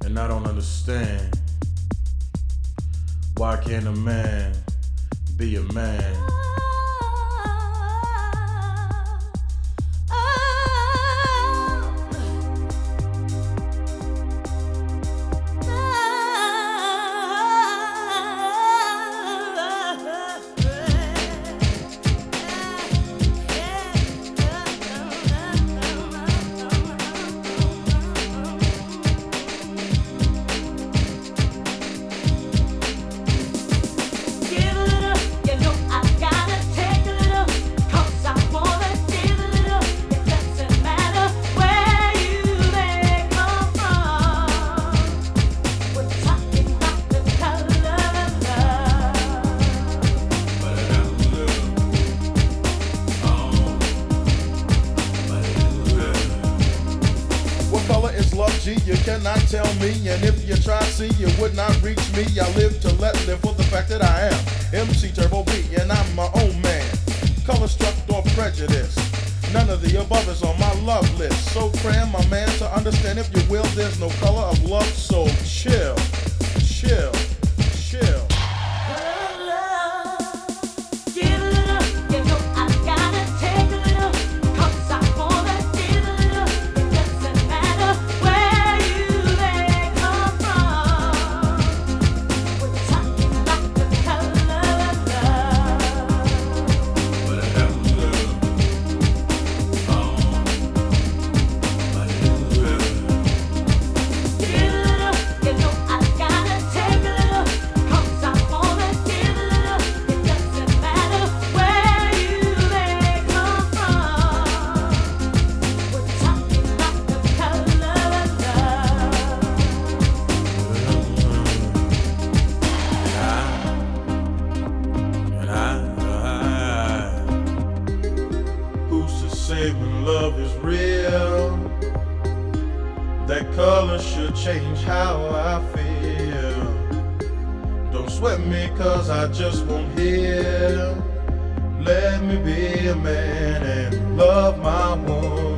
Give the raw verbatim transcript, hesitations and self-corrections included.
And I don't understand, why can't a man be a man? G, you cannot tell me, and if you try, see, you would not reach me. I live to let live for the fact that I am M C Turbo B, and I'm my own man. Color struck or prejudice, none of the above is on my love list. So cram, my man, to understand, if you will, there's no color of love, so chill, chill, chill. When love is real, that color should change how I feel. Don't sweat me, cause I just won't heal. Let me be a man and love my woman.